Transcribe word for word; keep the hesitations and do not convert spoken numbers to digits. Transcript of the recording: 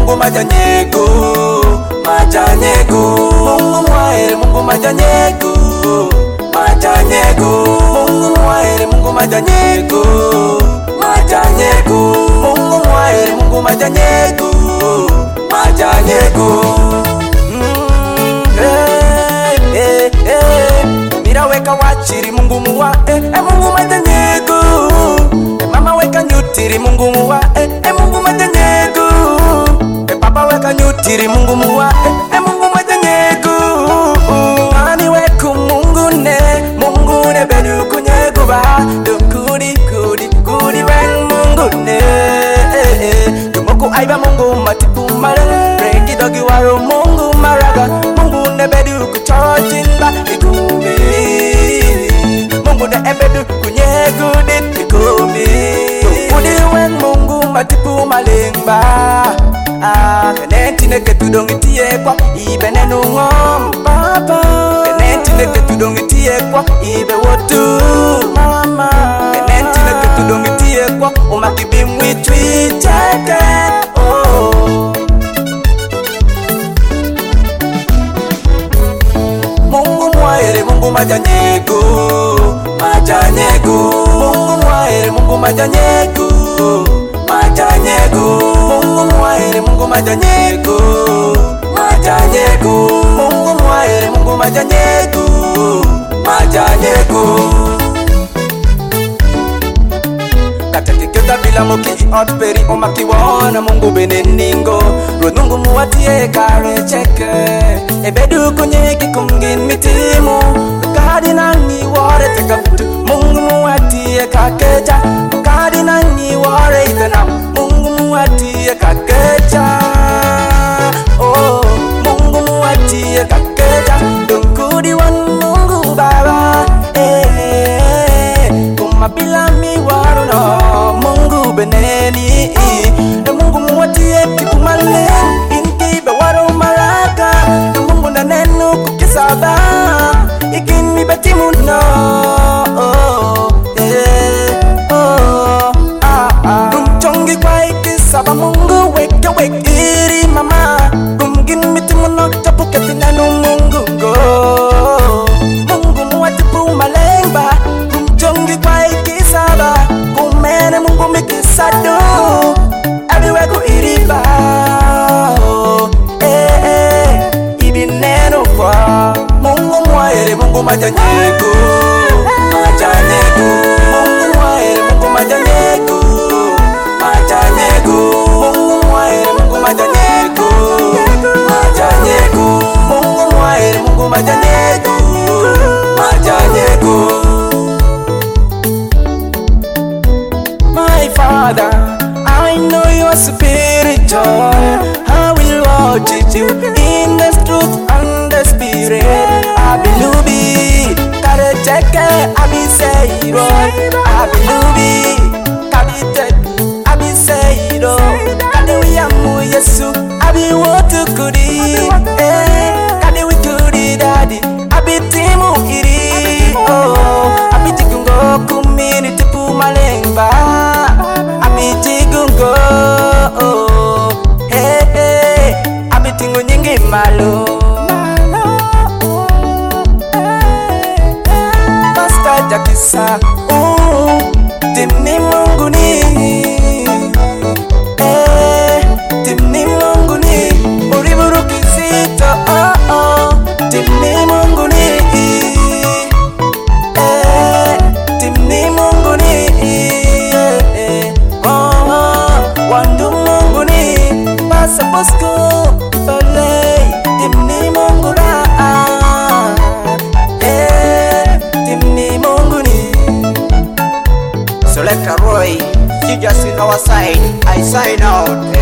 Mungu majanyego, majanyego. Mungu mwaere Mungu majanyego, majanyego. Mungu mwaere Mungu majanyego, majanyego. Mungu mwaere Mungu majanyego, majanyego. Mm, hey, hey, hey. Mira weka wachiri Mungu muwa, eh, eh Mungu majanyego. Eh mama weka nyutiri Mungu muwa, eh, eh Mungu majanyego. Eh papa weka nyutiri Mungu muwa, eh, eh Mungu majanyego. Mani weku Mungu ne, Mungu ne bedu kunyego ba. Dukudi kudi kudi bang Mungu ne, eh eh. Tumoku aiba Mungu matipu mara, regi dogi waro Mungu maraga. Mungu ne bedu kuchojinba ikumi. Mungu ne ebedu kunyego dit ikumi. Kudi weng Mungu matipu malingba. Ah, kenenti neke tudongi tiye kwa ibe nenu ngom papa. Kenenti neke tudongi tiye kwa ibe wotu mama. Kenenti neke tudongi tiye kwa umakibimwi twicheke. Oh, Mungu mwaere Mungu majanyego, majanyego. Mungu mwaere Mungu majanyego, majanyego. Mungu mwaere Mungu majanyego, majanyego. Mungu mwaere Mungu majanyego, majanyego. Katakiketa bila moki otperi omaki wana Mungu beneningo. Runungu muwatie kare cheke, ebedu kunyeki kumgin mitimu. Kadi nangi ware tekaputu, Mungu muwatie kakecha. Kadi nangi ware itana, Mungu muwatie kakecha. Oh, Mungu muwatie kakecha. Dunkudi wan Mungu baba, eh, eh. Kumabila mi waru no, Mungu beneni. E Mungu muwatie kikumale, inki be waru maraka. E Mungu na nenu kukisaba, ikini betimu no. Oh, eh, oh, ah, ah. Kumchongi kwa ikisaba Mungu weke weke iri mama. Kumgin mitimu no tapuketi nanu Mungu go. Mungu muwatipu malengba, kumchongi kwa ikisaba. Kumene Mungu mikisado, everywhere go iriba. Oh, eh, eh, ibi neno kwa Mungu mwaere Mungu majanyego, majanyego. Mungu mwaere Mungu majanyego, majanyego. Mungu mwaere Mungu majanyego, majanyego. Mungu mwaere Mungu majanyego, majanyego. My Father, I know you are spiritual. I will worship you in the truth and the spirit. I believe kare cheke abi seiro. I believe kabite abi seiro. Kade wiyamu Yesu abi wotu kudi. Eh, kade wikudi daddy abi timu iri. Oh, abi tikungo kumini tipu malengba. Abi tikungo. Oh, hey hey, abi tingu nyingi malo. Pastor Jakisa, uh, timni Mungu ni. Eh, timni Mungu ni. Uriburu kizito, oh oh, timni Mungu ni. Eh, timni Mungu ni. Eh, eh, oh oh, wandu Mungu ni. Pasa Bosco, Balei, timni Mungu ra. Eh, timni Mungu ni. Selector Roy, you just in our side, I sign out.